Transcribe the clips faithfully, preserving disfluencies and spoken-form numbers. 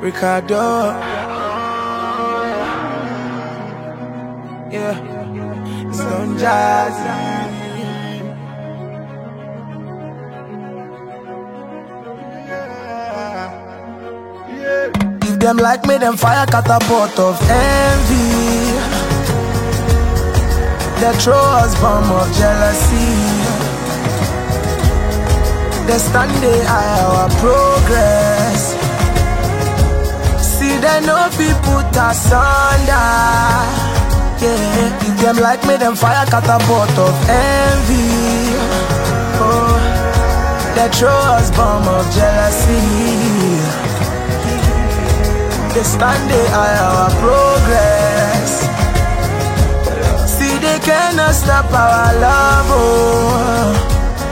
Ricardo. Yeah, it's Don Jazzy. If them like me, them fire catapult of envy. They throw us bomb of jealousy. They stand they eye our progress. See they know people put us under. Yeah, if them like me, them fire catapult of envy. Oh, they throw us bomb of jealousy. They stand they eye our progress. See they cannot stop our love. Oh,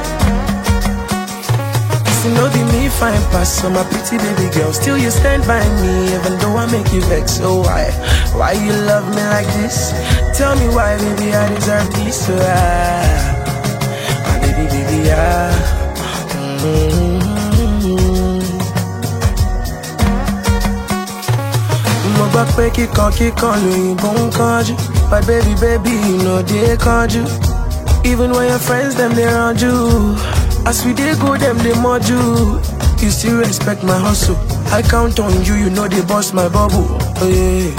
you know be me fine pass, so my pretty baby girl. Still you stand by me, even though I make you vex. So why, why you love me like this? Tell me why, baby, I deserve this. So ah, my baby, baby, ah. Mo gbọ́ pé kíkan kíkan lóyìnbó ń kánjú, but baby, baby, you know they kánjú. Even when your friends them they around you. As we dey go, them they mod you. You still respect my hustle. I count on you, you know they bust my bubble. Oh yeah.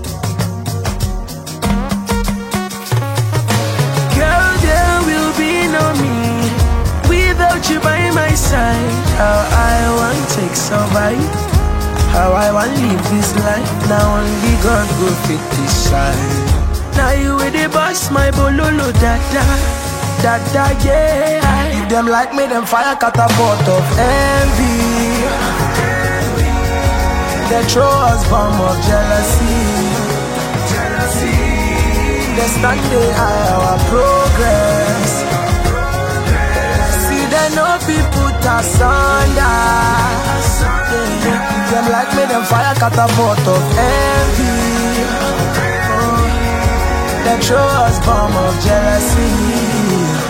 Girl, there will be no me without you by my side. How I want take survive, how I want live this life. Now only God go fit decide. Now you with the boss, my bololo dada. Dada, yeah. If them like me, them fire catapult of envy. They throw us bomb of jealousy. They stand they eye our progress. See they know people put us under. Yeah. If them like me, them fire catapult of envy. Oh, they throw us bomb of jealousy.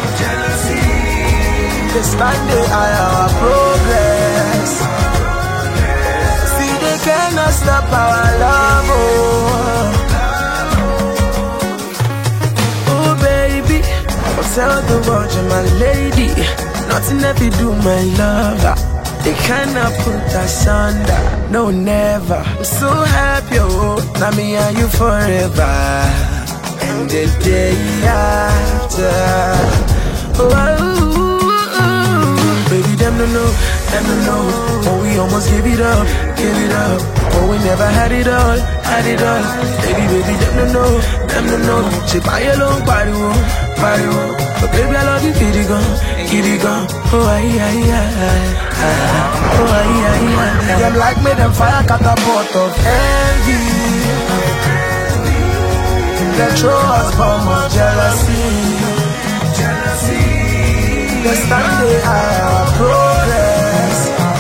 They stand they eye our progress. See they cannot stop our love. Oh, oh baby, I'll tell the world you're my lady. Nothing if you do my love. They cannot put us under. No, never. I'm so happy, oh, now me and you forever. And the day after, oh, baby, them don't know, them don't know. Oh, we almost gave it up, gave it up. Oh, we never had it all, had it all. Baby, baby, them don't know, them don't know. She buy a long body, body, but baby, I love you, kitty gun, kitty gun. Oh, aye, aye, aye, aye. Oh, aye, aye, aye. Them like me, them fire catapult of envy. They throw us bomb of jealousy. They stand they eye our progress.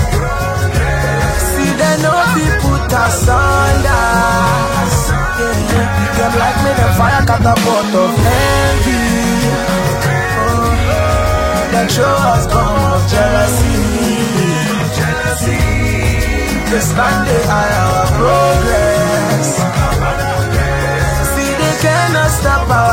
See they know people put us under. Yeah. Them like me, them fire catapult of envy. Oh, they throw us bomb of jealousy. They stand they eye our progress. See they cannot stop our